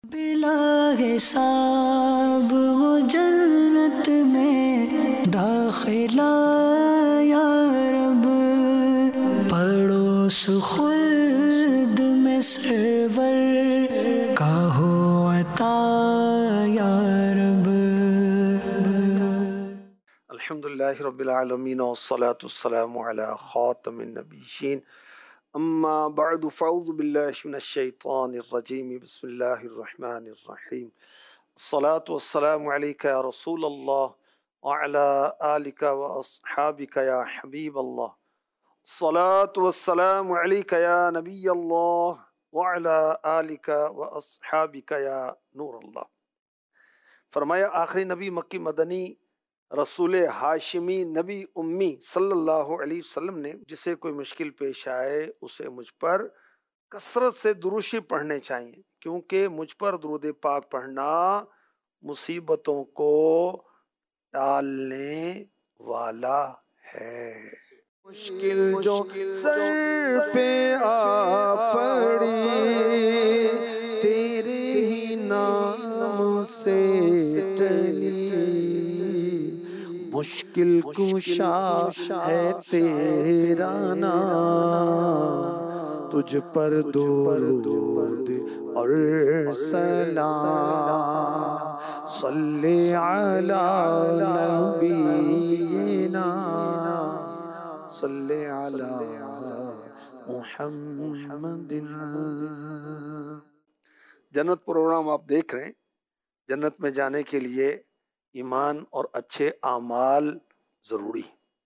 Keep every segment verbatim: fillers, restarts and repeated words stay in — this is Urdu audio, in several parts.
بلا حساب وہ جنت میں داخلہ یا رب، پڑوس خلد میں سرور کا ہو عطا یا رب۔ الحمدللہ رب العالمین والصلاة والسلام علی خاتم النبیین، اما بعد فاعوذ باللہ من الشیطان الرجیم، بسم اللہ الرحمن الرحیم۔ الصلاة والسلام علیک یا رسول اللہ وعلی آلک واصحابک یا حبیب اللہ، الصلاة والسلام علیک یا نبی اللہ وعلی آلک واصحابک یا نور اللہ۔ فرمایا آخری نبی مکی مدنی رسول ہاشمی نبی امی صلی اللہ علیہ وسلم نے جسے کوئی مشکل پیش آئے اسے مجھ پر کثرت سے دروشی پڑھنے چاہیے، کیونکہ مجھ پر درود پاک پڑھنا مصیبتوں کو ٹالنے والا ہے۔ مشکل جو سر پہ آ پڑی تیرے ہی نام سے ٹلی، مشکل کشا ہے تیرا نام، تجھ پر درود اور سلام، صلی علی نبینا صلی علی محمد۔ جنت پروگرام آپ دیکھ رہے ہیں۔ جنت میں جانے کے لیے ایمان اور اچھے اعمال ضروری۔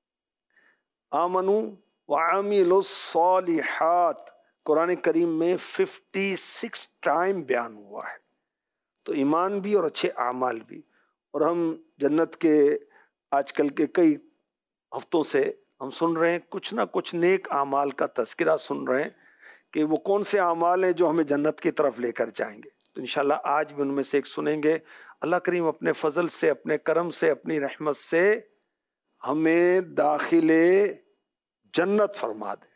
آمنو وعملوا الصالحات قرآن کریم میں ففٹی سکس ٹائم بیان ہوا ہے، تو ایمان بھی اور اچھے اعمال بھی۔ اور ہم جنت کے آج کل کے کئی ہفتوں سے ہم سن رہے ہیں کچھ نہ کچھ نیک اعمال کا تذکرہ سن رہے ہیں کہ وہ کون سے اعمال ہیں جو ہمیں جنت کی طرف لے کر جائیں گے، تو انشاءاللہ آج بھی ان میں سے ایک سنیں گے۔ اللہ کریم اپنے فضل سے، اپنے کرم سے، اپنی رحمت سے ہمیں داخل جنت فرما دے۔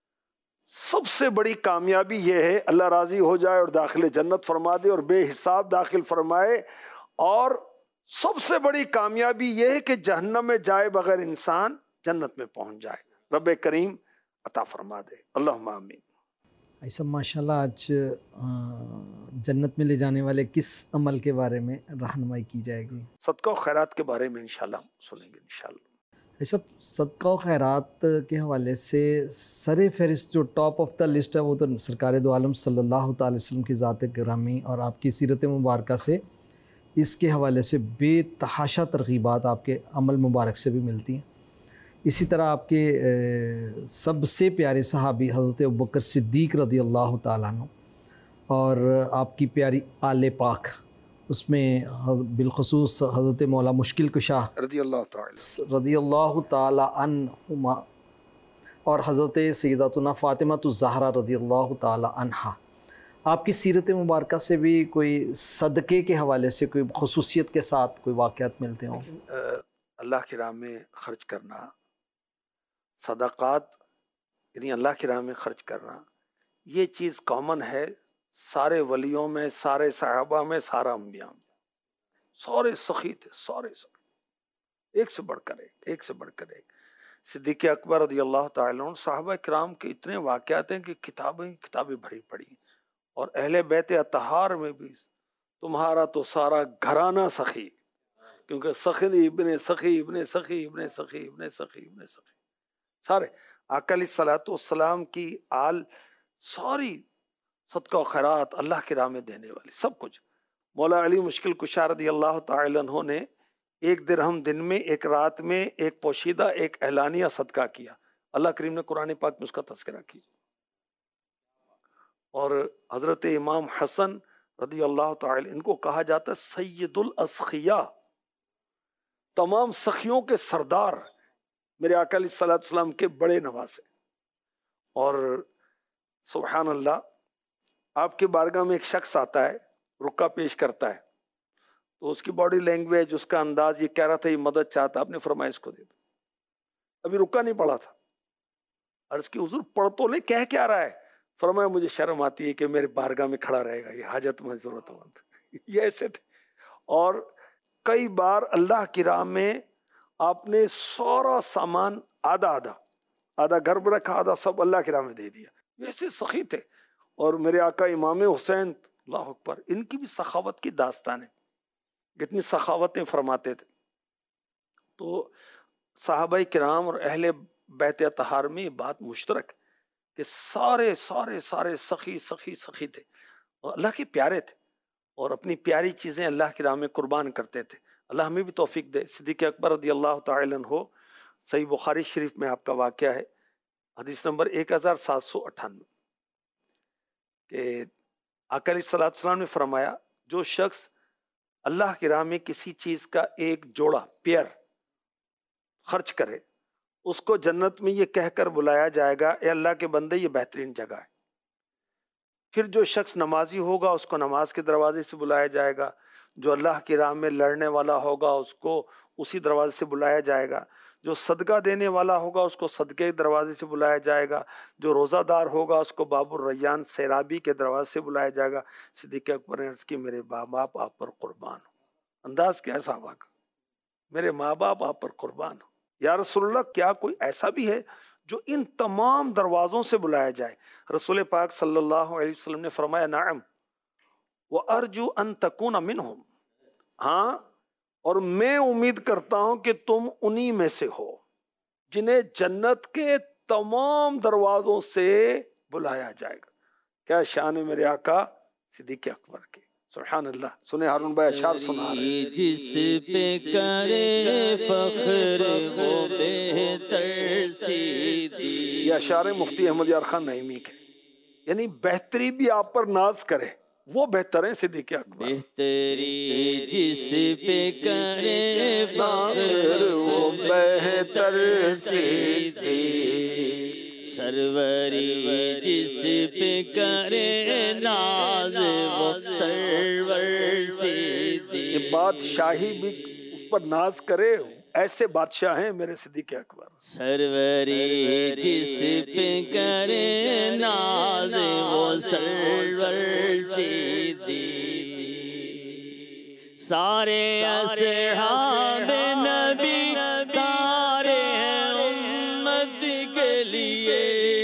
سب سے بڑی کامیابی یہ ہے اللہ راضی ہو جائے اور داخل جنت فرما دے اور بے حساب داخل فرمائے، اور سب سے بڑی کامیابی یہ ہے کہ جہنم میں جائے بغیر انسان جنت میں پہنچ جائے۔ رب کریم عطا فرما دے، اللہم آمین۔ ایسا ماشاءاللہ آج جنت میں لے جانے والے کس عمل کے بارے میں رہنمائی کی جائے گی؟ صدقہ و خیرات کے بارے میں انشاءاللہ سنیں گے انشاءاللہ۔ ایسا صدقہ و خیرات کے حوالے سے سر فہرست جو ٹاپ آف دا لسٹ ہے وہ تو سرکار دو عالم صلی اللہ تعالی وسلم کی ذات گرامی اور آپ کی سیرت مبارکہ سے اس کے حوالے سے بے تحاشا ترغیبات آپ کے عمل مبارک سے بھی ملتی ہیں۔ اسی طرح آپ کے سب سے پیارے صحابی حضرت ابوبکر صدیق رضی اللہ تعالیٰ عنہ اور آپ کی پیاری آل پاک، اس میں بالخصوص حضرت مولا مشکل کشا رضی اللہ تعالی رضی اللہ تعالی عنہما اور حضرت سیداتنا فاطمہ الزہرا رضی اللہ تعالی عنہا، آپ کی سیرت مبارکہ سے بھی کوئی صدقے کے حوالے سے کوئی خصوصیت کے ساتھ کوئی واقعات ملتے ہوں؟ اللہ کی راہ میں خرچ کرنا، صدقات یعنی اللہ کی راہ میں خرچ کرنا، یہ چیز کامن ہے سارے ولیوں میں، سارے صحابہ میں، سارا انبیاء میں۔ سارے سخی تھے، سارے سخی، ایک سے بڑھ کر ایک، ایک سے بڑھ کر ایک۔ صدیق اکبر رضی اللہ تعالیٰ عنہ، صحابہ کرام کے اتنے واقعات ہیں کہ کتابیں کتابیں بھری پڑی ہیں، اور اہل بیت اطہار میں بھی تمہارا تو سارا گھرانہ سخی، کیونکہ سخی ابن سخی ابن سخی ابن سخی ابن سخی ابن سخی سارے آقا علیہ الصلوۃ والسلام کی آل ساری صدقہ و خیرات اللہ کی راہ میں دینے والی سب کچھ۔ مولا علی مشکل کشا رضی اللہ تعالی عنہ نے ایک درہم دن میں، ایک رات میں، ایک پوشیدہ ایک اعلانیہ صدقہ کیا۔ اللہ کریم نے قرآن پاک میں اس کا تذکرہ کیا۔ اور حضرت امام حسن رضی اللہ تعالی ان کو کہا جاتا ہے سید الاسخیاء، تمام سخیوں کے سردار، میرے آقا علیہ الصلوۃ والسلام کے بڑے نواسے۔ اور سبحان اللہ، آپ کے بارگاہ میں ایک شخص آتا ہے، رکا پیش کرتا ہے، تو اس کی باڈی لینگویج، اس کا انداز یہ کہہ رہا تھا یہ مدد چاہتا، آپ نے فرمایا اس کو دے دو۔ ابھی رکا نہیں پڑا تھا، عرض کی حضور پڑھ تو لے، کہہ کیا رہا ہے؟ فرمایا مجھے شرم آتی ہے کہ میرے بارگاہ میں کھڑا رہے گا یہ حاجت مند ضرورت مند. یہ ایسے تھے. اور کئی بار اللہ کی راہ میں آپ نے سارا سامان آدھا آدھا آدھا گھر میں رکھا آدھا سب اللہ کی راہ میں دے دیا. ایسے سخی تھے. اور میرے آقا امام حسین اللہ اکبر ان کی بھی سخاوت کی داستان ہے, کتنی سخاوتیں فرماتے تھے. تو صحابہ کرام اور اہل بیت اطہار میں یہ بات مشترک کہ سارے سارے سارے سخی سخی سخی تھے اور اللہ کے پیارے تھے اور اپنی پیاری چیزیں اللہ کی راہ میں قربان کرتے تھے. اللہ ہمیں بھی توفیق دے. صدیق اکبر رضی اللہ تعالی عنہ, صحیح بخاری شریف میں آپ کا واقعہ ہے, حدیث نمبر ایک ہزار سات سو اٹھانوے, کہ آقا علیہ الصلوۃ والسلام نے فرمایا جو شخص اللہ کی راہ میں کسی چیز کا ایک جوڑا پیئر خرچ کرے اس کو جنت میں یہ کہہ کر بلایا جائے گا اے اللہ کے بندے یہ بہترین جگہ ہے. پھر جو شخص نمازی ہوگا اس کو نماز کے دروازے سے بلایا جائے گا, جو اللہ کی راہ میں لڑنے والا ہوگا اس کو اسی دروازے سے بلایا جائے گا, جو صدقہ دینے والا ہوگا اس کو صدقے کے دروازے سے بلایا جائے گا, جو روزہ دار ہوگا اس کو باب الریان سیرابی کے دروازے سے بلایا جائے گا. صدیق اکبر نے عرض کی میرے ماں باپ آپ پر قربان ہو. انداز کیا ہے صحابہ کا, میرے ماں باپ آپ پر قربان ہو. یا رسول اللہ کیا کوئی ایسا بھی ہے جو ان تمام دروازوں سے بلایا جائے؟ رسول پاک صلی اللہ علیہ وسلم نے فرمایا نعم وارجو ان تکون منہم, ہاں اور میں امید کرتا ہوں کہ تم انہی میں سے ہو جنہیں جنت کے تمام دروازوں سے بلایا جائے گا. کیا شان ہے میرے آقا صدیق اکبر کے, سبحان اللہ. سنے ہارون بھائی اشعار سنا رہے, جس پہ کرے فخر وہ بہتر سیدھی. یہ اشعار مفتی احمد یار خان نعیمی کے, یعنی بہتری بھی آپ پر ناز کرے وہ بہتر ہیں صدیق اکبر. بہتری جس پہ کرے فخر وہ بہتر سیدھی, سروری جس پہ کرے ناز وہ سرور سیدھی. یہ بادشاہی بھی اس پر ناز کرے ایسے بادشاہ ہیں میرے صدیق اکبر. سروری جس پہ کرے ناز وہ سرور سیدھی. سارے اصحاب نبی تارے ہیں امت کے لیے,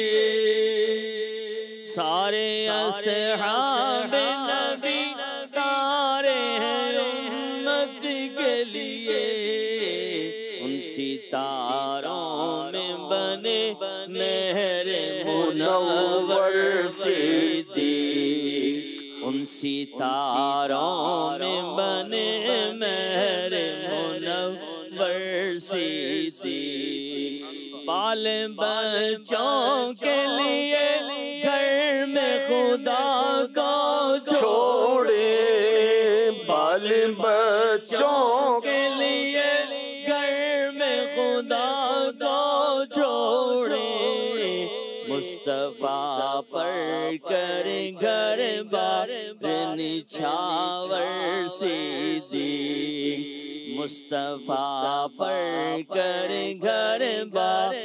سارے اصحاب نبی تارے ہیں امت کے لیے. ان ستاروں میں بنے مہر منور سیدھی, ان ستاروں میں بنے مہر منور سیدھی. بال بچوں کے لیے گھر میں خدا کو چھوڑے, بال بچوں کے لیے گھر میں خدا کو چھوڑے. مصطفیٰ پر کر گھر بار نچھاور سیدھی, مصطفیٰ پر کر گھر بار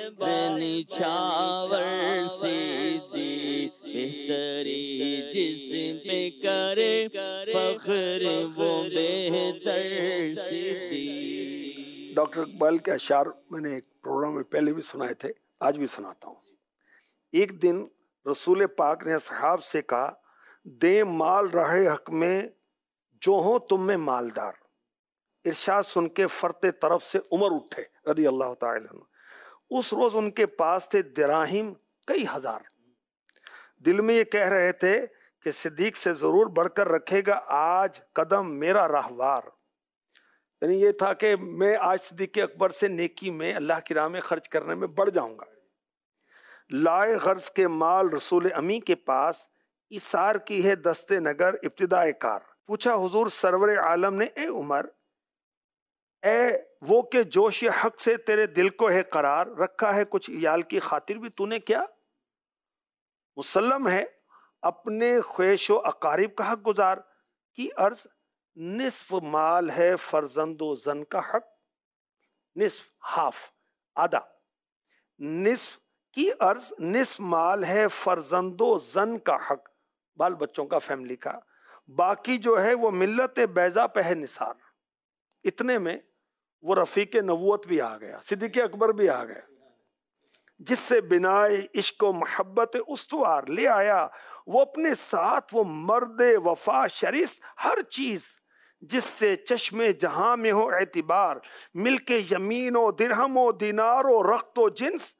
نچھاور سیدھی. بہتری جس پہ کرے فخر وہ بہتر سیدھی. ڈاکٹر اقبال کے اشعار میں نے ایک پروگرام میں پہلے بھی سنائے تھے, آج بھی سناتا ہوں. ایک دن رسول پاک نے اصحاب سے کہا دیں مال راہ حق میں جو ہوں تم میں مالدار. ارشاد سن کے فرتے طرف سے عمر اٹھے رضی اللہ تعالی عنہ. اس روز ان کے پاس تھے دراہم کئی ہزار. دل میں یہ کہہ رہے تھے کہ صدیق سے ضرور بڑھ کر رکھے گا آج قدم میرا راہوار. یعنی یہ تھا کہ میں آج صدیق اکبر سے نیکی میں اللہ کی راہ میں خرچ کرنے میں بڑھ جاؤں گا. لائے غرض کے مال رسول امی کے پاس, اثار کی ہے دست نگر ابتدائے کار. پوچھا حضور سرور عالم نے اے عمر, اے وہ کہ جوش حق سے تیرے دل کو ہے قرار, رکھا ہے کچھ عیال کی خاطر بھی تو نے کیا؟ مسلم ہے اپنے خواہش و اقارب کا حق گزار کی عرض, نصف مال ہے فرزند و زن کا حق. نصف ہاف آدھا, نصف کی عرض نصف مال ہے فرزند و زن کا حق، بال بچوں کا، فیملی کا، باقی جو ہے وہ ملت بیضا پہ ہے نثار۔ اتنے میں وہ رفیق نبوت بھی آ گیا، صدیق اکبر بھی آ گیا، جس سے بنائے عشق و محبت استوار لے آیا وہ اپنے ساتھ، وہ مرد وفا شریس ہر چیز، جس سے چشم جہاں میں ہو اعتبار، مل کے یمین و درہم و دینار و رخت و جنس،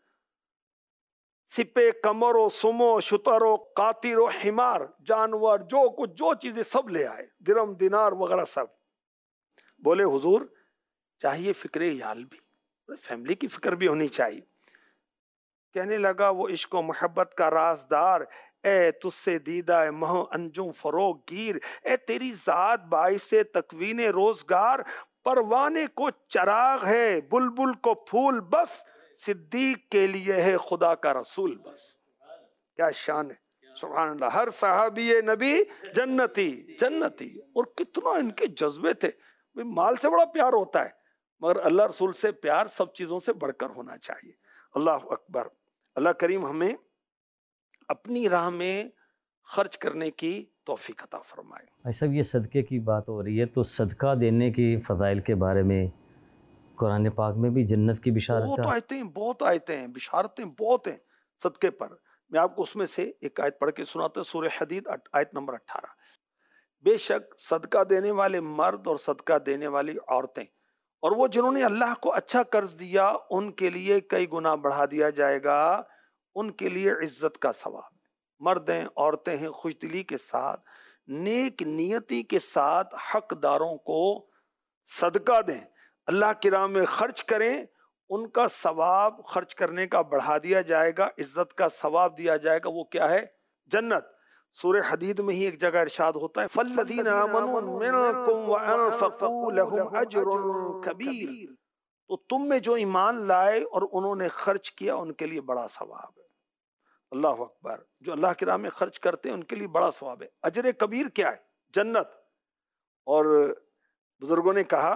سپے کمر و سمو شتر و قاطر و حمار، جانور جو کچھ جو چیزیں سب لے آئے، درہم دینار وغیرہ سب۔ بولے حضور چاہیے فکر عیال بھی، فیملی کی فکر بھی ہونی چاہیے۔ کہنے لگا وہ عشق و محبت کا رازدار، اے تجھ سے دیدہ مہ انجم فروغ گیر، اے تیری ذات باعث تکوین روزگار، پروانے کو چراغ ہے بلبل کو پھول بس، صدیق کے لیے ہے خدا کا رسول بس۔ کیا شان ہے، سبحان اللہ۔ ہر صحابی نبی جنتی جنتی، اور کتنا ان کے جذبے تھے۔ مال سے بڑا پیار ہوتا ہے، مگر اللہ رسول سے پیار سب چیزوں سے بڑھ کر ہونا چاہیے۔ اللہ اکبر۔ اللہ کریم ہمیں اپنی راہ میں خرچ کرنے کی توفیق عطا فرمائے۔ ایسا یہ صدقے کی بات ہو رہی ہے، تو صدقہ دینے کی فضائل کے بارے میں قرآن پاک میں بھی جنت کی بشارت بہت کا آیتیں بہت آیتیں ہیں، بشارتیں بہت ہیں صدقے پر۔ میں آپ کو اس میں سے ایک آیت پڑھ کے سناتا ہوں، سورہ حدید آیت نمبر اٹھارہ۔ بے شک صدقہ دینے والے مرد اور صدقہ دینے والی عورتیں، اور وہ جنہوں نے اللہ کو اچھا قرض دیا، ان کے لیے کئی گنا بڑھا دیا جائے گا، ان کے لیے عزت کا ثواب۔ مرد ہیں، عورتیں ہیں، خوش دلی کے ساتھ، نیک نیتی کے ساتھ حقداروں کو صدقہ دیں، اللہ کی راہ میں خرچ کریں، ان کا ثواب خرچ کرنے کا بڑھا دیا جائے گا، عزت کا ثواب دیا جائے گا۔ وہ کیا ہے؟ جنت۔ سورہ حدید میں ہی ایک جگہ ارشاد ہوتا ہے فَالَّذِينَ آمَنُوا مِنْكُمْ وَأَنفَقُوا لَهُمْ أَجْرٌ كَبِيرٌ، تو تم میں جو ایمان لائے اور انہوں نے خرچ کیا، ان کے لیے بڑا ثواب ہے۔ اللہ اکبر۔ جو اللہ کی راہ میں خرچ کرتے ہیں ان کے لیے بڑا ثواب ہے۔ اجر کبیر کیا ہے؟ جنت۔ اور بزرگوں نے کہا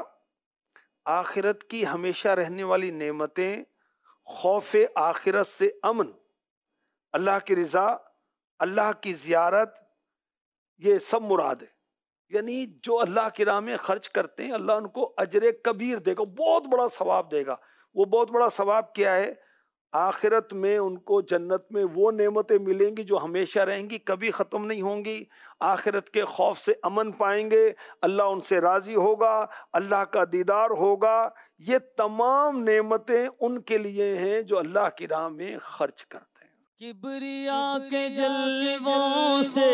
آخرت کی ہمیشہ رہنے والی نعمتیں، خوف آخرت سے امن، اللہ کی رضا، اللہ کی زیارت، یہ سب مراد ہے۔ یعنی جو اللہ کی راہ میں خرچ کرتے ہیں اللہ ان کو اجر کبیر دے گا، بہت بڑا ثواب دے گا۔ وہ بہت بڑا ثواب کیا ہے؟ آخرت میں ان کو جنت میں وہ نعمتیں ملیں گی جو ہمیشہ رہیں گی، کبھی ختم نہیں ہوں گی۔ آخرت کے خوف سے امن پائیں گے، اللہ ان سے راضی ہوگا، اللہ کا دیدار ہوگا۔ یہ تمام نعمتیں ان کے لیے ہیں جو اللہ کی راہ میں خرچ کرتے ہیں۔ کبریا کے جلووں سے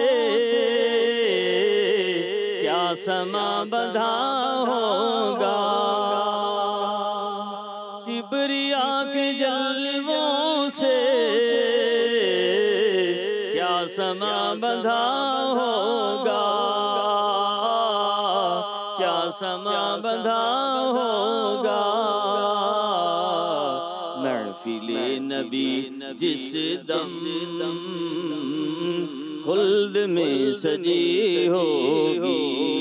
کیا سما بندھا ہوگا، کبریا کے جلووں سے کیا سما بندھا ہوگا، کیا سما بندھا ہوگا، محفل نبی جس دم خلد میں سجی ہوگی،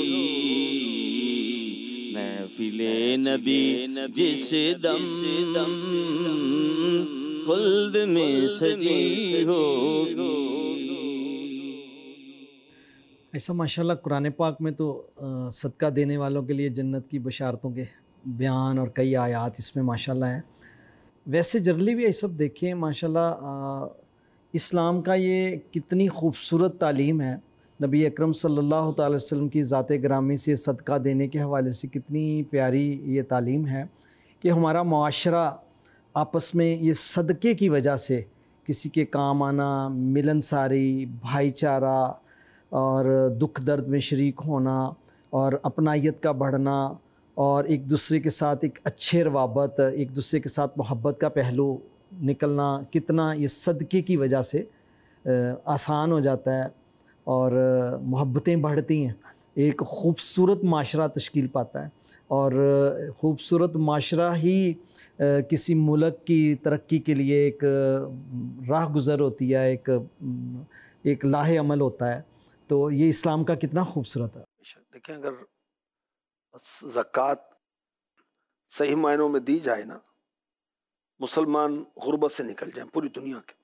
محفل نبی جس دم خلد میں سجی ہوگی۔ ایسا ماشاءاللہ قرآن پاک میں تو صدقہ دینے والوں کے لیے جنت کی بشارتوں کے بیان اور کئی آیات اس میں ماشاءاللہ ہیں۔ ویسے جنرلی بھی یہ سب دیکھیں ماشاءاللہ اسلام کا یہ کتنی خوبصورت تعلیم ہے، نبی اکرم صلی اللہ تعالی وسلم کی ذات گرامی سے صدقہ دینے کے حوالے سے کتنی پیاری یہ تعلیم ہے کہ ہمارا معاشرہ آپس میں یہ صدقے کی وجہ سے کسی کے کام آنا، ملنساری، بھائی چارہ اور دکھ درد میں شریک ہونا اور اپنائیت کا بڑھنا اور ایک دوسرے کے ساتھ ایک اچھے روابط، ایک دوسرے کے ساتھ محبت کا پہلو نکلنا کتنا یہ صدقے کی وجہ سے آسان ہو جاتا ہے اور محبتیں بڑھتی ہیں، ایک خوبصورت معاشرہ تشکیل پاتا ہے، اور خوبصورت معاشرہ ہی کسی ملک کی ترقی کے لیے ایک راہ گزر ہوتی ہے، ایک ایک لاہ عمل ہوتا ہے۔ تو یہ اسلام کا کتنا خوبصورت ہے۔ دیکھیں اگر زکوٰۃ صحیح معنوں میں دی جائے نا مسلمان غربت سے نکل جائیں پوری دنیا کے.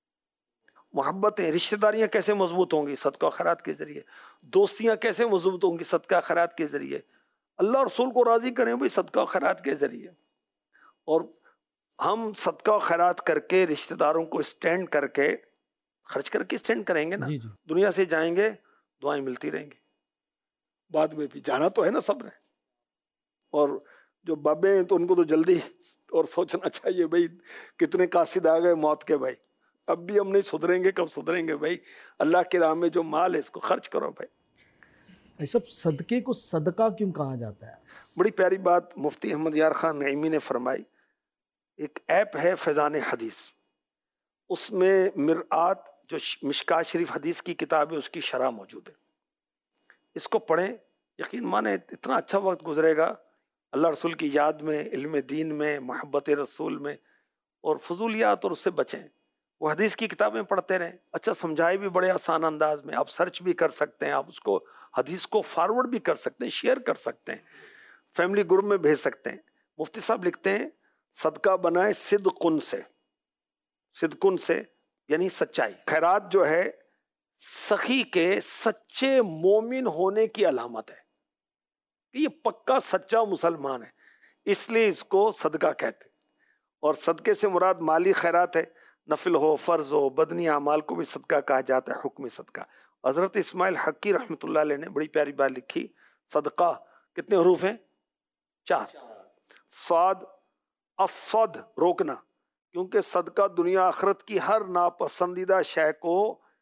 محبتیں، رشتہ داریاں کیسے مضبوط ہوں گی؟ صدقہ و خیرات کے ذریعے. دوستیاں کیسے مضبوط ہوں گی؟ صدقہ و خیرات کے ذریعے. اللہ اور رسول کو راضی کریں بھائی صدقہ و خیرات کے ذریعے. اور ہم صدقہ و خیرات کر کے رشتہ داروں کو اسٹینڈ کر کے خرچ کر کے اسٹینڈ کریں گے نا، جی جی دنیا سے جائیں گے دعائیں ملتی رہیں گی، بعد میں بھی جانا تو ہے نا سب نے. اور جو بابے ہیں تو ان کو تو جلدی اور سوچنا چاہیے بھائی کتنے قاصد آ گئے موت کے، بھائی اب بھی ہم نہیں سدھریں گے، کب سدھریں گے بھائی؟ اللہ کی راہ میں جو مال ہے اس کو خرچ کرو بھائی. ایسا صدقے کو صدقہ کیوں کہا جاتا ہے؟ بڑی پیاری بات مفتی احمد یار خان نعیمی نے فرمائی. ایک ایپ ہے فیضان حدیث، اس میں مرآت جو مشکات شریف حدیث کی کتاب ہے اس کی شرح موجود ہے. اس کو پڑھیں، یقین مانیں اتنا اچھا وقت گزرے گا اللہ رسول کی یاد میں، علم دین میں، محبت رسول میں، اور فضولیات اور اس سے بچیں. وہ حدیث کی کتابیں پڑھتے رہیں، اچھا سمجھائے بھی بڑے آسان انداز میں. آپ سرچ بھی کر سکتے ہیں، آپ اس کو حدیث کو فارورڈ بھی کر سکتے ہیں، شیئر کر سکتے ہیں، فیملی گروپ میں بھیج سکتے ہیں. مفتی صاحب لکھتے ہیں صدقہ بنائے صدقن سے، صدقن سے یعنی سچائی. خیرات جو ہے سخی کے سچے مومن ہونے کی علامت ہے، یہ پکا سچا مسلمان ہے، اس لیے اس کو صدقہ کہتے. اور صدقے سے مراد مالی خیرات ہے، نفل ہو، فرض ہو، بدنی اعمال کو بھی صدقہ کہا جاتا ہے، حکم صدقہ. حضرت اسماعیل حقی رحمۃ اللہ علیہ نے بڑی پیاری بات لکھی. صدقہ کتنے حروف ہیں؟ چار. صاد، الصد روکنا، کیونکہ صدقہ دنیا آخرت کی ہر ناپسندیدہ شے کو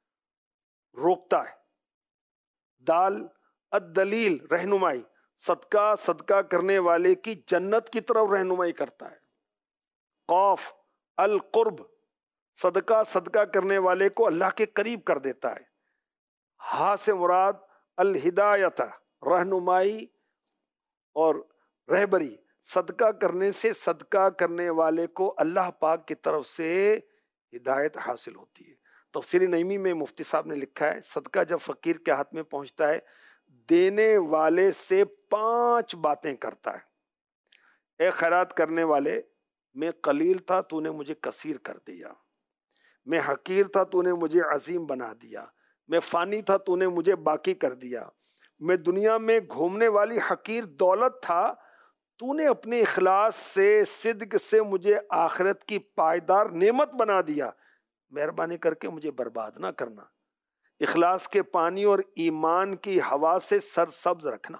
روکتا ہے. دال، الدلیل رہنمائی، صدقہ صدقہ کرنے والے کی جنت کی طرف رہنمائی کرتا ہے. قاف، القرب، صدقہ صدقہ کرنے والے کو اللہ کے قریب کر دیتا ہے. ہا سے مراد الہدایت رہنمائی اور رہبری، صدقہ کرنے سے صدقہ کرنے والے کو اللہ پاک کی طرف سے ہدایت حاصل ہوتی ہے. تفسیر نعیمی میں مفتی صاحب نے لکھا ہے صدقہ جب فقیر کے ہاتھ میں پہنچتا ہے دینے والے سے پانچ باتیں کرتا ہے. اے خیرات کرنے والے، میں قلیل تھا تو نے مجھے کثیر کر دیا، میں حقیر تھا تو نے مجھے عظیم بنا دیا، میں فانی تھا تو نے مجھے باقی کر دیا، میں دنیا میں گھومنے والی حقیر دولت تھا تو نے اپنے اخلاص سے صدق سے مجھے آخرت کی پائیدار نعمت بنا دیا، مہربانی کر کے مجھے برباد نہ کرنا، اخلاص کے پانی اور ایمان کی ہوا سے سرسبز رکھنا.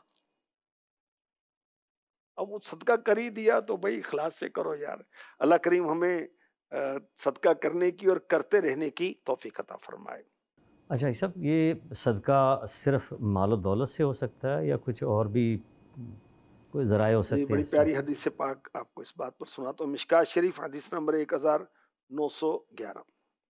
اب وہ صدقہ کر ہی دیا تو بھائی اخلاص سے کرو یار. اللہ کریم ہمیں صدقہ کرنے کی اور کرتے رہنے کی توفیق عطا فرمائے. اچھا صاحب، یہ صدقہ صرف مال و دولت سے ہو سکتا ہے یا کچھ اور بھی کوئی ذرائع ہو سکتے ہیں؟ بڑی پیاری حدیث پاک آپ کو اس بات پر سناتا ہوں. مشکات شریف حدیث نمبر ایک ہزار نو سو گیارہ.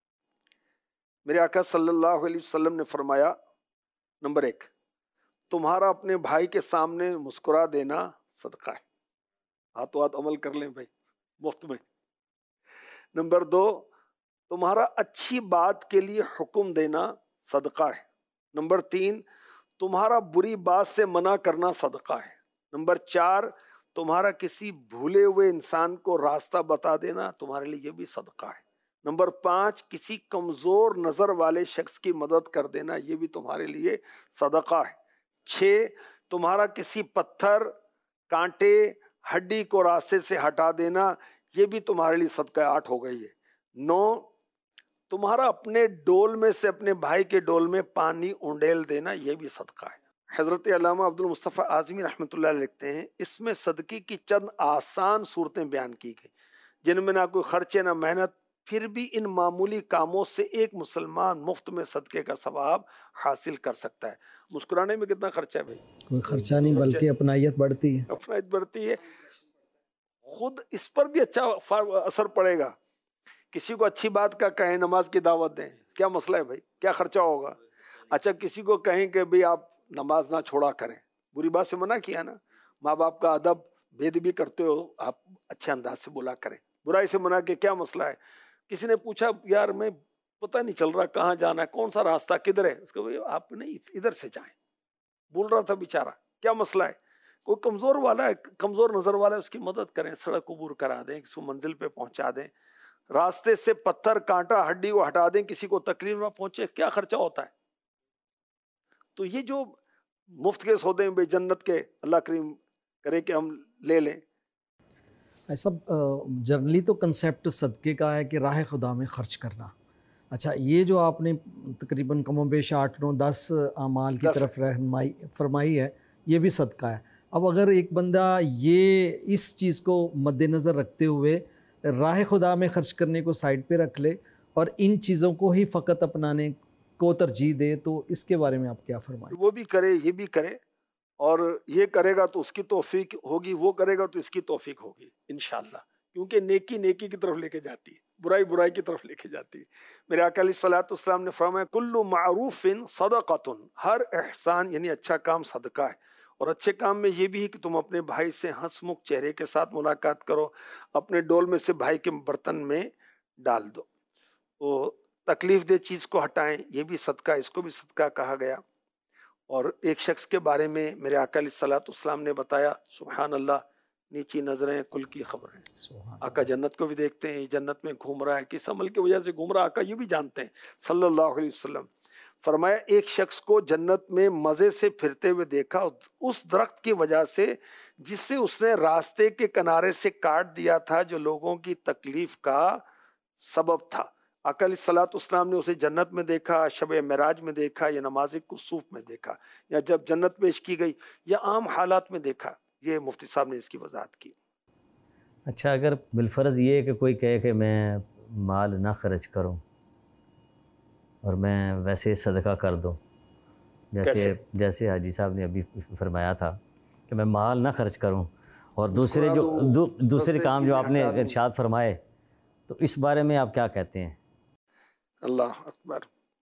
میرے آقا صلی اللہ علیہ وسلم نے فرمایا، نمبر ایک، تمہارا اپنے بھائی کے سامنے مسکرا دینا صدقہ ہے. ہاتھوں ہاتھ عمل کر لیں بھائی مفت میں. نمبر دو، تمہارا اچھی بات کے لیے حکم دینا صدقہ ہے. نمبر تین، تمہارا بری بات سے منع کرنا صدقہ ہے. نمبر چار، تمہارا کسی بھولے ہوئے انسان کو راستہ بتا دینا تمہارے لیے یہ بھی صدقہ ہے. نمبر پانچ، کسی کمزور نظر والے شخص کی مدد کر دینا یہ بھی تمہارے لیے صدقہ ہے. چھ، تمہارا کسی پتھر، کانٹے، ہڈی کو راستے سے ہٹا دینا یہ بھی تمہارے لیے صدقہ. آٹھ ہو گئی ہے. نو، تمہارا اپنے ڈول میں سے اپنے بھائی کے ڈول میں پانی اونڈیل دینا یہ بھی صدقہ ہے. حضرت علامہ عبد المصطفیٰ اعظمی رحمۃ اللہ علیہ لکھتے ہیں اس میں صدقے کی چند آسان صورتیں بیان کی گئی جن میں نہ کوئی خرچے نہ محنت، پھر بھی ان معمولی کاموں سے ایک مسلمان مفت میں صدقے کا ثواب حاصل کر سکتا ہے. مسکرانے میں کتنا خرچہ ہے بھائی؟ کوئی خرچہ نہیں، بلکہ اپنائیت بڑھتی ہے. اپنائیت بڑھتی ہے. خود اس پر بھی اچھا اثر پڑے گا. کسی کو اچھی بات کا کہیں، نماز کی دعوت دیں، کیا مسئلہ ہے بھائی؟ کیا خرچہ ہوگا؟ اچھا کسی کو کہیں کہ بھئی آپ نماز نہ چھوڑا کریں، بری بات سے منع کیا نا. ماں باپ کا ادب بے ادبی کرتے ہو آپ اچھے انداز سے بولا کریں. برائی سے منع کے کیا مسئلہ ہے؟ کسی نے پوچھا یار میں پتہ نہیں چل رہا کہاں جانا ہے، کون سا راستہ کدھر ہے؟ اس کو بھئی آپ نہیں ادھر سے جائیں، بول رہا تھا بیچارہ، کیا مسئلہ ہے؟ کوئی کمزور والا ہے، کمزور نظر والا ہے، اس کی مدد کریں، سڑک عبور کرا دیں، کسی منزل پہ پہنچا دیں، راستے سے پتھر کانٹا ہڈی کو ہٹا دیں، کسی کو تکلیف نہ پہنچے، کیا خرچہ ہوتا ہے؟ تو یہ جو مفت کے سودے ہیں بے جنت کے، اللہ کریم کرے کہ ہم لے لیں۔ ایسا جنرلی تو کنسیپٹ صدقے کا ہے کہ راہ خدا میں خرچ کرنا۔ اچھا، یہ جو آپ نے تقریباً کم و بیش آٹھ نو دس اعمال کی طرف رہنمائی فرمائی ہے، یہ بھی صدقہ ہے۔ اب اگر ایک بندہ یہ اس چیز کو مد نظر رکھتے ہوئے راہ خدا میں خرچ کرنے کو سائڈ پہ رکھ لے اور ان چیزوں کو ہی فقط اپنانے کو ترجیح دے، تو اس کے بارے میں آپ کیا فرمائیں؟ وہ بھی کرے، یہ بھی کرے، اور یہ کرے گا تو اس کی توفیق ہوگی، وہ کرے گا تو اس کی توفیق ہوگی انشاءاللہ، کیونکہ نیکی نیکی کی طرف لے کے جاتی ہے، برائی برائی کی طرف لے کے جاتی ہے۔ میرے آقا علیہ الصلوۃ والسلام نے فرمایا کل معروف صدقۃ، ہر احسان یعنی اچھا کام صدقہ ہے، اور اچھے کام میں یہ بھی ہے کہ تم اپنے بھائی سے ہنس مکھ چہرے کے ساتھ ملاقات کرو، اپنے ڈول میں سے بھائی کے برتن میں ڈال دو، وہ تکلیف دہ چیز کو ہٹائیں، یہ بھی صدقہ، اس کو بھی صدقہ کہا گیا۔ اور ایک شخص کے بارے میں میرے آقا علیہ الصلوۃ والسلام نے بتایا، سبحان اللہ، نیچی نظریں کل کی خبریں، آقا جنت کو بھی دیکھتے ہیں، جنت میں گھوم رہا ہے، کس عمل کی وجہ سے گھوم رہا ہے آقا یہ بھی جانتے ہیں صلی اللہ علیہ وسلم۔ فرمایا ایک شخص کو جنت میں مزے سے پھرتے ہوئے دیکھا اس درخت کی وجہ سے جس سے اس نے راستے کے کنارے سے کاٹ دیا تھا، جو لوگوں کی تکلیف کا سبب تھا۔ آقا علیہ الصلوۃ والسلام نے اسے جنت میں دیکھا، شب معراج میں دیکھا، یا نماز کسوف میں دیکھا، یا جب جنت پیش کی گئی، یا عام حالات میں دیکھا۔ یہ مفتی صاحب نے اس کی وضاحت کی۔ اچھا، اگر بالفرض یہ ہے کہ کوئی کہے کہ میں مال نہ خرچ کروں اور میں ویسے صدقہ کر دوں، جیسے جیسے حاجی صاحب نے ابھی فرمایا تھا کہ میں مال نہ خرچ کروں، اور دوسرے جو دو دوسرے کام جو آپ نے ارشاد فرمائے، تو اس بارے میں آپ کیا کہتے ہیں؟ اللہ اکبر۔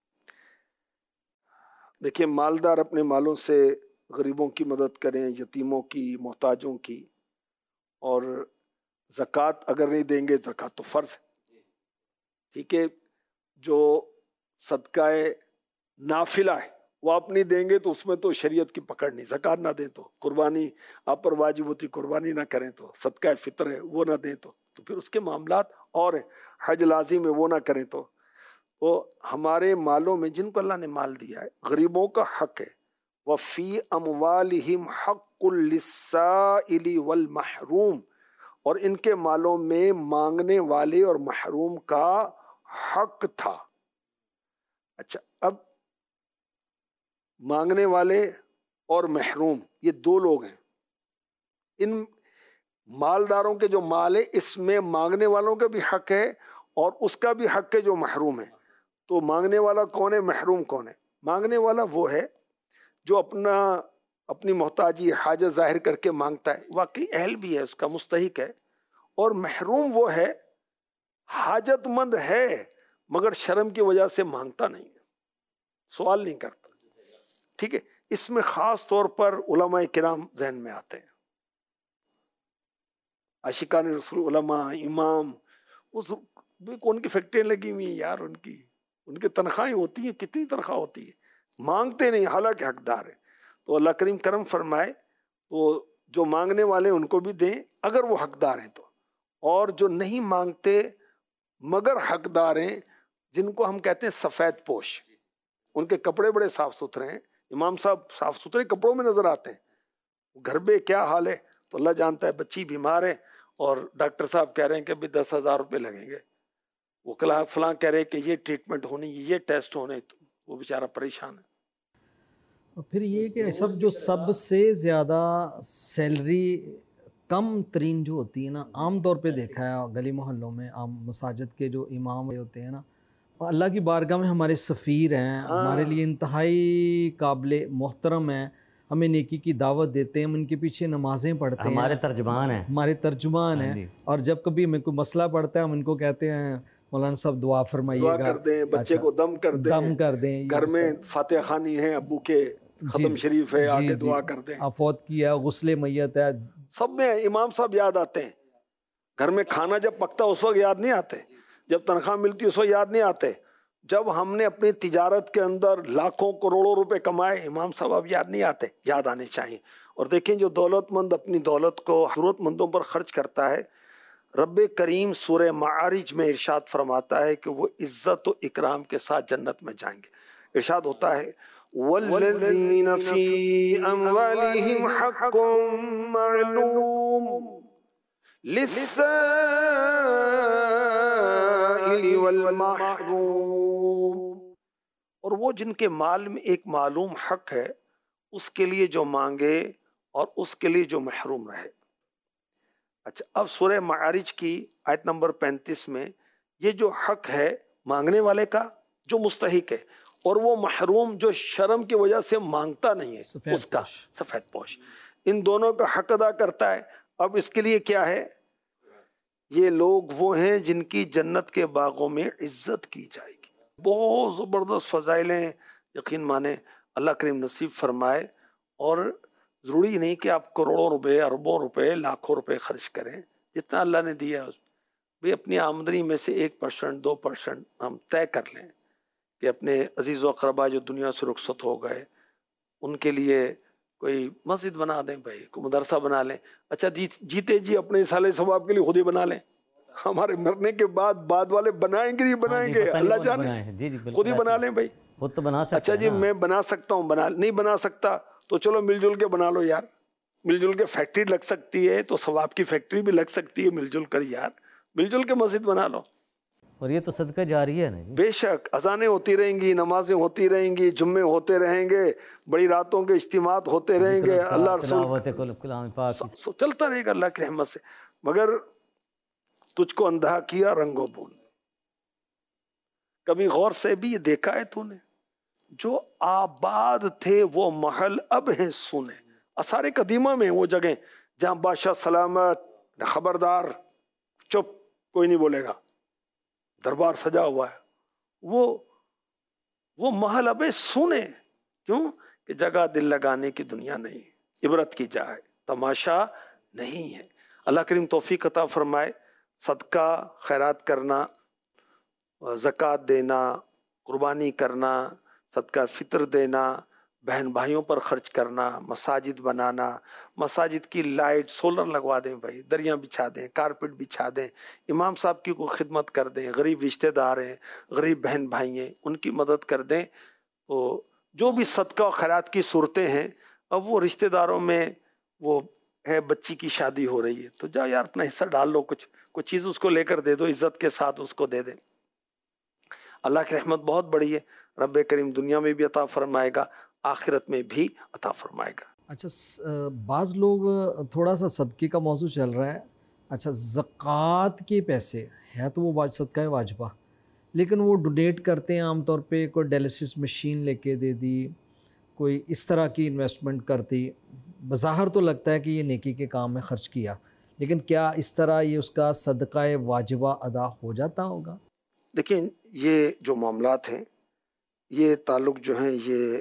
دیکھیں، مالدار اپنے مالوں سے غریبوں کی مدد کریں، یتیموں کی، محتاجوں کی، اور زکوٰۃ اگر نہیں دیں گے، زکوٰۃ تو فرض ہے، ٹھیک ہے، جو صدقہ نافلہ ہے وہ آپ نہیں دیں گے تو اس میں تو شریعت کی پکڑ نہیں، زکوٰۃ نہ دیں تو، قربانی آپ پر واجب ہوتی قربانی نہ کریں تو، صدقہ فطر ہے وہ نہ دیں تو تو پھر اس کے معاملات اور ہیں، حج لازم ہے وہ نہ کریں تو۔ وہ ہمارے مالوں میں جن کو اللہ نے مال دیا ہے، غریبوں کا حق ہے، وَفِي أَمْوَالِهِمْ حَقٌّ لِلسَّائِلِ وَالْمَحْرُومِ، اور ان کے مالوں میں مانگنے والے اور محروم کا حق تھا۔ اچھا، اب مانگنے والے اور محروم یہ دو لوگ ہیں، ان مالداروں کے جو مال ہے اس میں مانگنے والوں کا بھی حق ہے اور اس کا بھی حق ہے جو محروم ہے۔ تو مانگنے والا کون ہے، محروم کون ہے؟ مانگنے والا وہ ہے جو اپنا اپنی محتاجی حاجت ظاہر کر کے مانگتا ہے، واقعی اہل بھی ہے، اس کا مستحق ہے، اور محروم وہ ہے حاجت مند ہے مگر شرم کی وجہ سے مانگتا نہیں، سوال نہیں کرتا، ٹھیک ہے۔ اس میں خاص طور پر علماء کرام ذہن میں آتے ہیں، عاشقان رسول علماء، امام، اس ان کی فیکٹریاں لگی ہوئی ہیں یار، ان کی ان کی تنخواہیں ہوتی ہیں، کتنی تنخواہ ہوتی ہے، مانگتے نہیں حالانکہ حقدار ہے۔ تو اللہ کریم کرم فرمائے تو جو مانگنے والے ان کو بھی دیں اگر وہ حقدار ہیں تو، اور جو نہیں مانگتے مگر حقدار ہیں، جن کو ہم کہتے ہیں سفید پوش، ان کے کپڑے بڑے صاف ستھرے ہیں، امام صاحب صاف ستھرے کپڑوں میں نظر آتے ہیں، گھر پہ کیا حال ہے تو اللہ جانتا ہے، بچی بیمار ہے اور ڈاکٹر صاحب کہہ رہے ہیں کہ ابھی دس ہزار روپے لگیں گے، وہ کلا فلاں کہہ رہے کہ یہ ٹریٹمنٹ ہونی، یہ ٹیسٹ ہونے، وہ بیچارہ پریشان ہے۔ اور پھر یہ کہ سب جو سب سے زیادہ سیلری کم ترین جو ہوتی ہے نا، عام طور پہ دیکھا ہے گلی محلوں میں، عام مساجد کے جو امام ہوتے ہیں نا، اللہ کی بارگاہ میں ہمارے سفیر ہیں، ہمارے لیے انتہائی قابل محترم ہیں، ہمیں نیکی کی دعوت دیتے ہیں، ہم ان کے پیچھے نمازیں پڑھتے ہیں، ہمارے ترجمان ہیں ہمارے ترجمان ہیں، اور جب کبھی ہمیں کوئی مسئلہ پڑتا ہے ہم ان کو کہتے ہیں مولانا صاحب دعا فرمائیے گا، دعا کر دیں، بچے کو دم کر دیں، دم کر دیں، گھر میں فاتحہ خوانی ہے، ابو کے ختم شریف ہے، آگے دعا کر دیں، فوت کیا، غسل میت ہے، سب میں امام صاحب یاد آتے ہیں۔ گھر میں کھانا جب پکتا اس وقت یاد نہیں آتے، جب تنخواہ ملتی اس وقت یاد نہیں آتے، جب ہم نے اپنی تجارت کے اندر لاکھوں کروڑوں روپے کمائے، امام صاحب اب یاد نہیں آتے؟ یاد آنے چاہیے۔ اور دیکھیں جو دولت مند اپنی دولت کو ضرورت مندوں پر خرچ کرتا ہے، رب کریم سورہ معارج میں ارشاد فرماتا ہے کہ وہ عزت و اکرام کے ساتھ جنت میں جائیں گے۔ ارشاد ہوتا ہے وَالَّذِينَ فِي أَمْوَالِهِمْ حَقٌّ مَّعْلُومٌ لِلسَّائِلِ وَالْمَحْرُومِ، اور وہ جن کے مال میں ایک معلوم حق ہے، اس کے لیے جو مانگے اور اس کے لیے جو محروم رہے۔ اچھا، اب سورہ معارج کی آیت نمبر پینتیس میں یہ جو حق ہے مانگنے والے کا جو مستحق ہے، اور وہ محروم جو شرم کی وجہ سے مانگتا نہیں ہے اس کا سفید پوش، ان دونوں کا حق ادا کرتا ہے۔ اب اس کے لیے کیا ہے؟ یہ لوگ وہ ہیں جن کی جنت کے باغوں میں عزت کی جائے گی۔ بہت زبردست فضائل ہیں، یقین مانیں اللہ کریم نصیب فرمائے۔ اور ضروری نہیں کہ آپ کروڑوں روپے، اربوں روپے، لاکھوں روپے خرچ کریں، جتنا اللہ نے دیا ہے بھی اپنی آمدنی میں سے ایک پرسنٹ دو پرسنٹ ہم طے کر لیں کہ اپنے عزیز و اقربا جو دنیا سے رخصت ہو گئے ان کے لیے کوئی مسجد بنا دیں، بھائی کوئی مدرسہ بنا لیں۔ اچھا جیت جیتے جی اپنے سال ثواب کے لیے خود ہی بنا لیں، ہمارے مرنے کے بعد بعد والے بنائیں گے نہیں بنائیں گے اللہ جانے، خود ہی بنا لیں بھائی، خود تو بنا سکتے۔ اچھا جی میں بنا سکتا ہوں، بنا نہیں بنا سکتا تو چلو مل جل کے بنا لو یار، مل جل کے فیکٹری لگ سکتی ہے تو ثواب کی فیکٹری بھی لگ سکتی ہے، مل جل کر یار مل جل کے مسجد بنا لو۔ اور یہ تو صدقہ جاری ہے نا جی۔ بے شک اذانیں ہوتی رہیں گی، نمازیں ہوتی رہیں گی، جمعے ہوتے رہیں گے، بڑی راتوں کے اجتماعات ہوتے رہیں گے، اللہ رسول کلام پاک چلتا رہے گا اللہ کی رحمت سے۔ مگر تجھ کو اندھا کیا رنگ و بون، کبھی غور سے بھی یہ دیکھا ہے تو نے؟ جو آباد تھے وہ محل اب ہیں سونے، آثار قدیمہ میں وہ جگہیں جہاں بادشاہ سلامت خبردار چپ کوئی نہیں بولے گا، دربار سجا ہوا ہے، وہ وہ محل اب سونے، کیوں کہ جگہ دل لگانے کی دنیا نہیں، عبرت کی جائے تماشا نہیں ہے۔ اللہ کریم توفیق عطا فرمائے۔ صدقہ خیرات کرنا، زکوٰۃ دینا، قربانی کرنا، صدقہ فطر دینا، بہن بھائیوں پر خرچ کرنا، مساجد بنانا، مساجد کی لائٹ سولر لگوا دیں بھائی، دریاں بچھا دیں، کارپٹ بچھا دیں، امام صاحب کی کوئی خدمت کر دیں، غریب رشتہ دار ہیں، غریب بہن بھائی ہیں ان کی مدد کر دیں۔ تو جو بھی صدقہ و خیرات کی صورتیں ہیں، اب وہ رشتہ داروں میں وہ ہے بچی کی شادی ہو رہی ہے تو جاؤ یار اپنا حصہ ڈال لو، کچھ کچھ چیز اس کو لے کر دے دو، عزت کے ساتھ اس کو دے دیں۔ اللہ کی رحمت بہت بڑی ہے، رب کریم دنیا میں بھی عطا فرمائے گا، آخرت میں بھی عطا فرمائے گا۔ اچھا بعض لوگ تھوڑا سا صدقے کا موضوع چل رہا ہے، اچھا زکوٰۃ کے پیسے ہے تو وہ صدقہ واجبہ، لیکن وہ ڈونیٹ کرتے ہیں عام طور پہ، کوئی ڈائلسس مشین لے کے دے دی، کوئی اس طرح کی انویسٹمنٹ کرتی، بظاہر تو لگتا ہے کہ یہ نیکی کے کام میں خرچ کیا، لیکن کیا اس طرح یہ اس کا صدقہ واجبہ ادا ہو جاتا ہوگا؟ دیکھیں یہ جو معاملات ہیں یہ تعلق جو ہیں یہ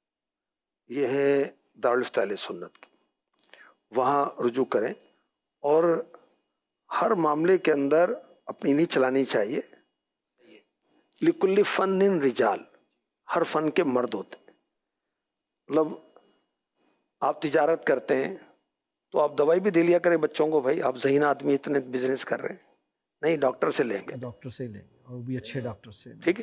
یہ ہے دارالفتہ اہل سنت کی، وہاں رجوع کریں اور ہر معاملے کے اندر اپنی نہیں چلانی چاہیے۔ لکل فن رجال، ہر فن کے مرد ہوتے ہیں، مطلب آپ تجارت کرتے ہیں تو آپ دوائی بھی دے لیا کریں بچوں کو، بھائی آپ ذہین آدمی اتنے بزنس کر رہے ہیں، نہیں ڈاکٹر سے لیں گے، ڈاکٹر سے لیں گے اور بھی اچھے ڈاکٹر سے، ٹھیک ہے۔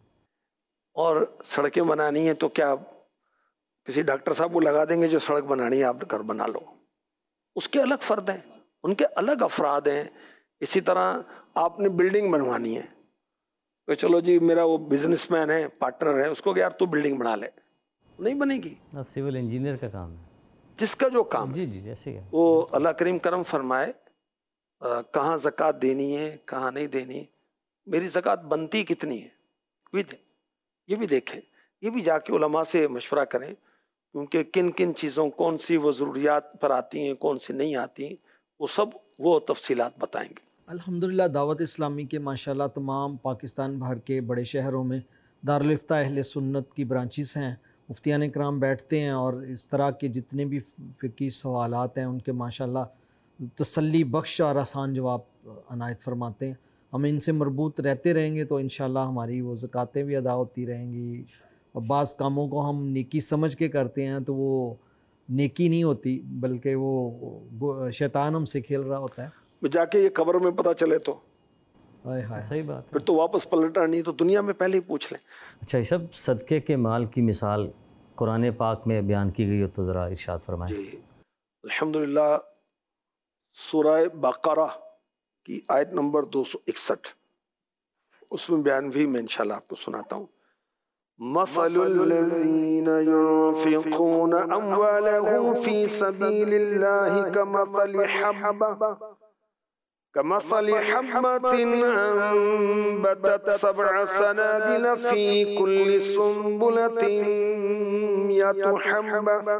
اور سڑکیں بنانی ہیں تو کیا کسی ڈاکٹر صاحب کو لگا دیں گے جو سڑک بنانی ہے آپ گھر بنا لو، اس کے الگ فرد ہیں، ان کے الگ افراد ہیں۔ اسی طرح آپ نے بلڈنگ بنوانی ہے تو چلو جی میرا وہ بزنس مین ہے، پارٹنر ہے، اس کو کہ یار تو بلڈنگ بنا لے، نہیں بنے گی، سول انجینئر کا کام ہے، جس کا جو کام جی جی جیسے وہ اللہ کریم کرم فرمائے کہاں زکوٰۃ دینی ہے کہاں نہیں دینی، میری زکوٰۃ بنتی کتنی ہے یہ بھی دیکھیں، یہ بھی جا کے علماء سے مشورہ کریں، کیونکہ کن کن چیزوں کون سی وہ ضروریات پر آتی ہیں کون سی نہیں آتی، وہ سب وہ تفصیلات بتائیں گے۔ الحمدللہ دعوت اسلامی کے ماشاءاللہ تمام پاکستان بھر کے بڑے شہروں میں دارالفتہ اہل سنت کی برانچز ہیں، مفتیان اکرام بیٹھتے ہیں اور اس طرح کے جتنے بھی فقہی سوالات ہیں ان کے ماشاءاللہ تسلی بخش اور آسان جواب عنایت فرماتے ہیں۔ ہم ان سے مربوط رہتے رہیں گے تو انشاءاللہ ہماری وہ زکاتیں بھی ادا ہوتی رہیں گی. اور بعض کاموں کو ہم نیکی سمجھ کے کرتے ہیں تو وہ نیکی نہیں ہوتی بلکہ وہ شیطان ہم سے کھیل رہا ہوتا ہے. جا کے یہ قبر میں پتہ چلے تو ہائے ہائے صحیح بات ہے. پھر تو واپس پلٹنا نہیں, تو دنیا میں پہلے ہی پوچھ لیں. اچھا یہ سب صدقے کے مال کی مثال قرآن پاک میں بیان کی گئی ہو تو ذرا ارشاد فرمائیں. جی الحمدللہ سورہ بقرہ کی آیت نمبر دو سو اکسٹھ اس میں بیان بھی میں انشاءاللہ آپ کو سناتا ہوں. مثل الذین ينفقون اموالهم فی سبیل اللہ کمثل حبہ كمثل حبة أنبتت سبع سنابل في كل سنبلة مئة حبة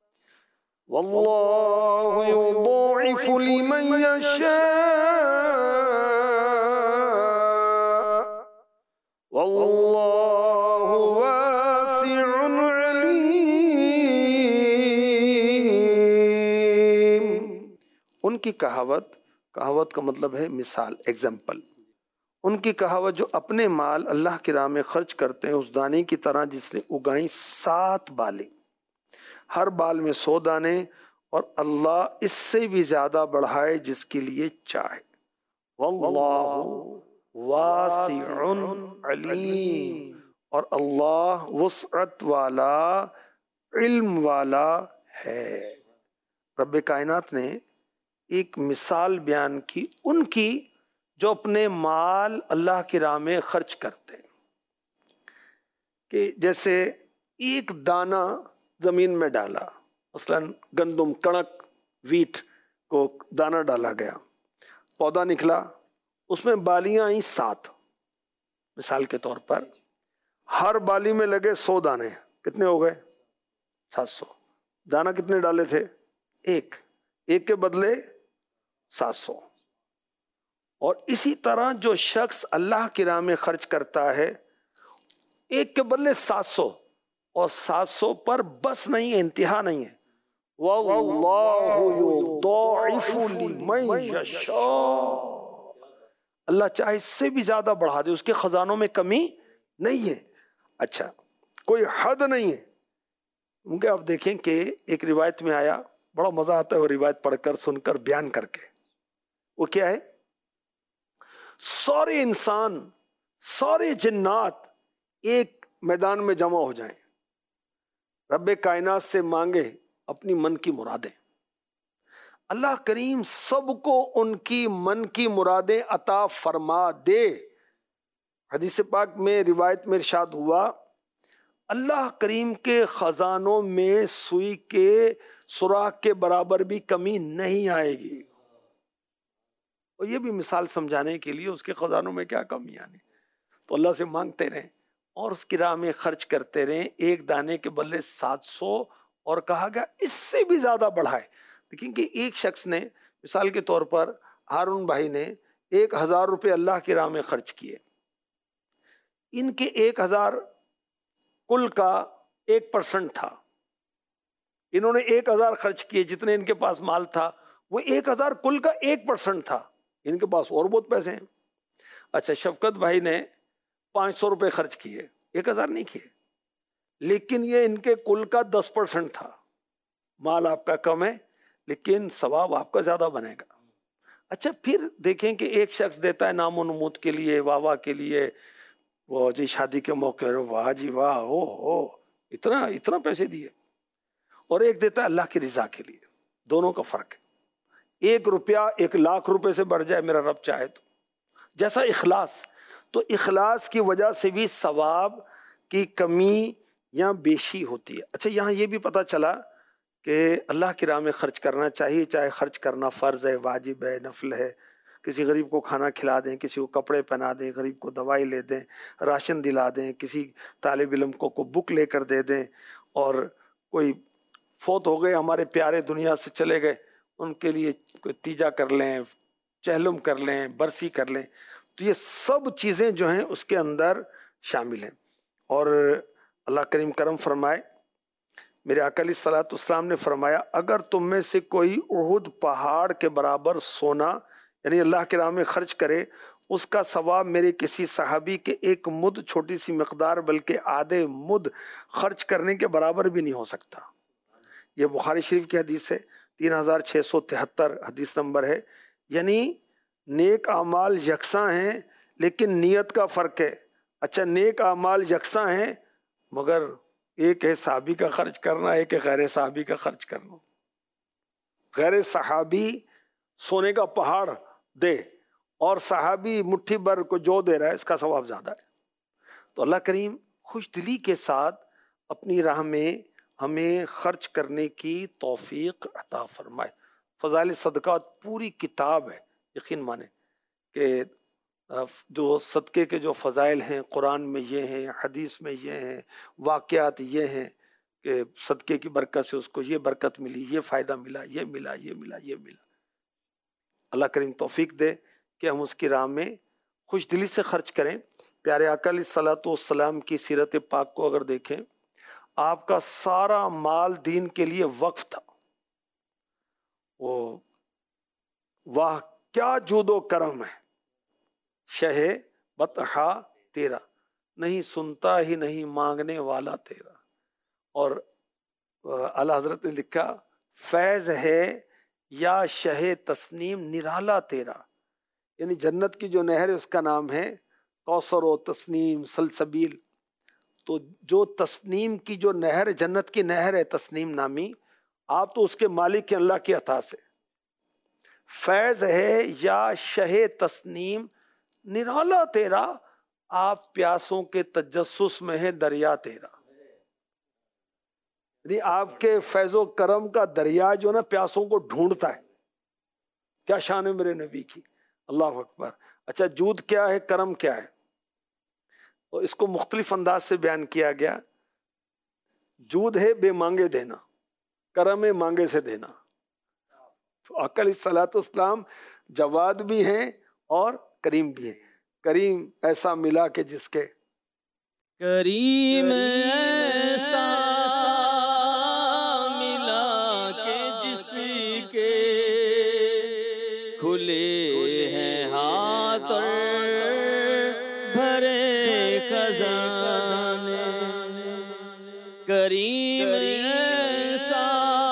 والله يضاعف لمن يشاء والله واسع عليم. ان کی کہاوت کہاوت کا مطلب ہے مثال, ایگزامپل. ان کی کہاوت جو اپنے مال اللہ کی راہ میں خرچ کرتے ہیں اس دانے کی طرح جس نے اگائیں سات بالیں, ہر بال میں سو دانے, اور اللہ اس سے بھی زیادہ بڑھائے جس کے لیے چاہے. واللہ واسع علیم, اور اللہ وسعت والا علم والا ہے. رب کائنات نے ایک مثال بیان کی ان کی جو اپنے مال اللہ کی راہ میں خرچ کرتے ہیں, کہ جیسے ایک دانہ زمین میں ڈالا, مثلا گندم, کڑک, ویٹ کو دانہ ڈالا گیا, پودا نکلا, اس میں بالیاں آئیں سات, مثال کے طور پر ہر بالی میں لگے سو دانے, کتنے ہو گئے؟ سات سو. دانہ کتنے ڈالے تھے؟ ایک, ایک کے بدلے سات سو. اور اسی طرح جو شخص اللہ کی راہ میں خرچ کرتا ہے ایک کے بدلے سات سو, اور سات سو پر بس نہیں ہے, انتہا نہیں ہے. واللہ یضاعف لمن یشاء, اللہ چاہے اس سے بھی زیادہ بڑھا دے, اس کے خزانوں میں کمی نہیں ہے. اچھا کوئی حد نہیں ہے. کیونکہ آپ دیکھیں کہ ایک روایت میں آیا, بڑا مزہ آتا ہے وہ روایت پڑھ کر, سن کر, بیان کر کے. وہ کیا ہے؟ سارے انسان, سارے جنات ایک میدان میں جمع ہو جائیں, رب کائنات سے مانگے اپنی من کی مرادیں, اللہ کریم سب کو ان کی من کی مرادیں عطا فرما دے. حدیث پاک میں روایت میں ارشاد ہوا, اللہ کریم کے خزانوں میں سوئی کے سوراخ کے برابر بھی کمی نہیں آئے گی. اور یہ بھی مثال سمجھانے کے لیے اس کے خزانوں میں کیا کمی آنی. تو اللہ سے مانگتے رہیں اور اس کی راہ میں خرچ کرتے رہیں, ایک دانے کے بدلے سات سو, اور کہا گیا اس سے بھی زیادہ بڑھائے. دیکھیں کہ ایک شخص نے, مثال کے طور پر ہارون بھائی نے ایک ہزار روپے اللہ کی راہ میں خرچ کیے, ان کے ایک ہزار کل کا ایک پرسنٹ تھا, انہوں نے ایک ہزار خرچ کیے, جتنے ان کے پاس مال تھا وہ ایک ہزار کل کا ایک پرسنٹ تھا, ان کے پاس اور بہت پیسے ہیں. اچھا شفقت بھائی نے پانچ سو روپے خرچ کیے, ایک ہزار نہیں کیے, لیکن یہ ان کے کل کا دس پرسنٹ تھا. مال آپ کا کم ہے لیکن ثواب آپ کا زیادہ بنے گا. اچھا پھر دیکھیں کہ ایک شخص دیتا ہے نام و نمود کے لیے, واہ واہ کے لیے, وہ جی شادی کے موقع واہ جی واہ, ہو ہو اتنا اتنا پیسے دیے, اور ایک دیتا ہے اللہ کی رضا کے لیے. دونوں کا فرق ہے. ایک روپیہ ایک لاکھ روپے سے بڑھ جائے میرا رب چاہے تو, جیسا اخلاص. تو اخلاص کی وجہ سے بھی ثواب کی کمی یا بیشی ہوتی ہے. اچھا یہاں یہ بھی پتہ چلا کہ اللہ کی راہ میں خرچ کرنا چاہیے, چاہے خرچ کرنا فرض ہے, واجب ہے, نفل ہے. کسی غریب کو کھانا کھلا دیں, کسی کو کپڑے پہنا دیں, غریب کو دوائی لے دیں, راشن دلا دیں, کسی طالب علم کو کو بک لے کر دے دیں, اور کوئی فوت ہو گئے ہمارے پیارے دنیا سے چلے گئے ان کے لیے کوئی تیجا کر لیں, چہلم کر لیں, برسی کر لیں. تو یہ سب چیزیں جو ہیں اس کے اندر شامل ہیں. اور اللہ کریم کرم فرمائے, میرے آقا علیہ الصلوۃ والسلام نے فرمایا اگر تم میں سے کوئی احد پہاڑ کے برابر سونا یعنی اللہ کی راہ میں خرچ کرے اس کا ثواب میرے کسی صحابی کے ایک مد چھوٹی سی مقدار بلکہ آدھے مد خرچ کرنے کے برابر بھی نہیں ہو سکتا۔ یہ بخاری شریف کی حدیث ہے، تین ہزار چھ سو تہتر حدیث نمبر ہے۔ یعنی نیک اعمال یکساں ہیں لیکن نیت کا فرق ہے۔ اچھا نیک اعمال یکساں ہیں مگر ایک ہے صحابی کا خرچ کرنا، ایک ہے غیر صحابی کا خرچ کرنا۔ غیر صحابی سونے کا پہاڑ دے اور صحابی مٹھی بھر کو جو دے رہا ہے اس کا ثواب زیادہ ہے۔ تو اللہ کریم خوش دلی کے ساتھ اپنی راہ میں ہمیں خرچ کرنے کی توفیق عطا فرمائے۔ فضائل صدقات پوری کتاب ہے، یقین مانیں کہ جو صدقے کے جو فضائل ہیں قرآن میں یہ ہیں، حدیث میں یہ ہیں، واقعات یہ ہیں کہ صدقے کی برکت سے اس کو یہ برکت ملی، یہ فائدہ ملا، یہ ملا، یہ ملا، یہ ملا۔ اللہ کریم توفیق دے کہ ہم اس کی راہ میں خوش دلی سے خرچ کریں۔ پیارے آقا علیہ الصلوۃ والسلام کی سیرت پاک کو اگر دیکھیں، آپ کا سارا مال دین کے لیے وقف تھا۔ وہ واہ کیا جود و کرم ہے، شہ بطحا تیرا، نہیں سنتا ہی نہیں مانگنے والا تیرا۔ اور اعلیٰ حضرت نے لکھا فیض ہے یا شہ تسنیم نرالا تیرا، یعنی جنت کی جو نہر ہے اس کا نام ہے کوثر و تسنیم سلسبیل۔ تو جو تسنیم کی جو نہر جنت کی نہر ہے تسنیم نامی، آپ تو اس کے مالک ہیں اللہ کی عطا سے۔ فیض ہے یا شہ تسنیم نرالا تیرا، آپ پیاسوں کے تجسس میں ہے دریا تیرا۔ یعنی آپ کے فیض و کرم کا دریا جو نا پیاسوں کو ڈھونڈتا ہے۔ کیا شان ہے میرے نبی کی، اللہ اکبر۔ اچھا جود کیا ہے، کرم کیا ہے؟ اور اس کو مختلف انداز سے بیان کیا گیا۔ جود ہے بے مانگے دینا، کرم ہے مانگے سے دینا۔ تو آقا علیہ الصلوۃ والسلام جواد بھی ہیں اور کریم بھی ہیں۔ کریم ایسا ملا کہ جس کے کریم ایسا ملا کہ جس کے کھلے ہیں ہاتھ اور بھرے خزانے، کریم ایسا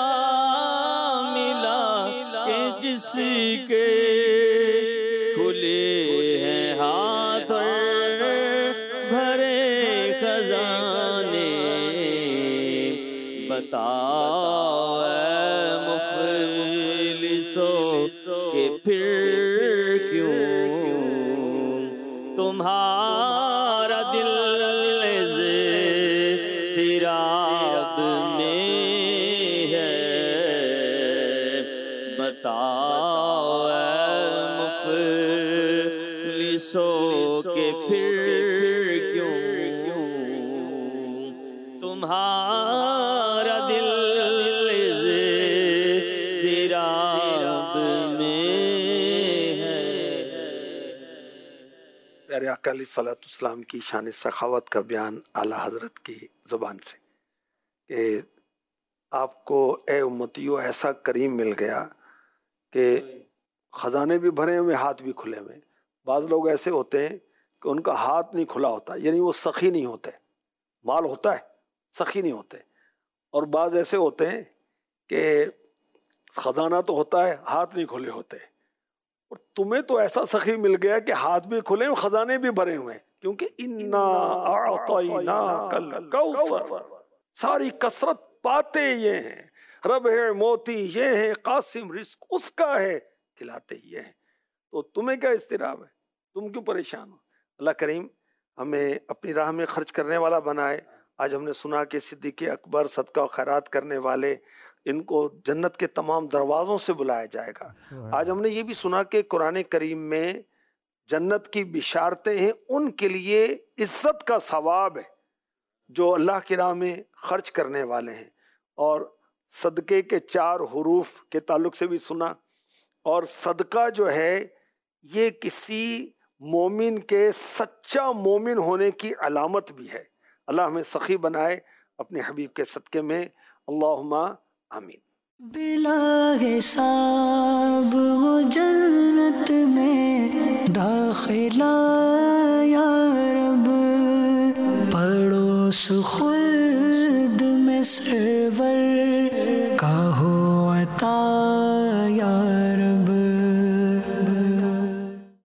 ملا کہ جس کے کھلے ہیں ہاتھ اور بھرے خزانے، بتاؤ اے مفلسو کہ پھر کیوں تمہارا دل اضطراب میں ہے، بتاؤ اے مفلسو کہ پھر کیوں تمہارا دل اضطراب میں ہے۔ پیارے آقا علیہ الصلوۃ والسلام کی شان سخاوت کا بیان اعلیٰ حضرت کی زبان سے کہ آپ کو اے امتیو ایسا کریم مل گیا کہ خزانے بھی بھرے ہوئے ہاتھ بھی کھلے ہوئے۔ بعض لوگ ایسے ہوتے ہیں کہ ان کا ہاتھ نہیں کھلا ہوتا، یعنی وہ سخی نہیں ہوتے، مال ہوتا ہے سخی نہیں ہوتے۔ اور بعض ایسے ہوتے ہیں کہ خزانہ تو ہوتا ہے ہاتھ نہیں کھلے ہوتے۔ اور تمہیں تو ایسا سخی مل گیا کہ ہاتھ بھی کھلے ہیں خزانے بھی بھرے ہوئے ہیں، کیونکہ انا اعطیناک الکوثر، ساری کثرت پاتے یہ ہیں، رب ہے موتی یہ ہے، قاسم رزق اس کا ہے، کھلاتے یہ ہیں۔ تو تمہیں کیا اضطراب ہے، تم کیوں پریشان ہو؟ اللہ کریم ہمیں اپنی راہ میں خرچ کرنے والا بنائے۔ آج ہم نے سنا کہ صدیق اکبر صدقہ و خیرات کرنے والے، ان کو جنت کے تمام دروازوں سے بلایا جائے گا۔ آج ہم نے یہ بھی سنا کہ قرآن کریم میں جنت کی بشارتیں ہیں، ان کے لیے عزت کا ثواب ہے جو اللہ کی راہ میں خرچ کرنے والے ہیں۔ اور صدقے کے چار حروف کے تعلق سے بھی سنا۔ اور صدقہ جو ہے یہ کسی مومن کے سچا مومن ہونے کی علامت بھی ہے۔ اللہ ہمیں سخی بنائے اپنے حبیب کے صدقے میں، اللہم آمین۔ بلا حساب وہ جنت میں داخلہ یا رب، پڑوس خود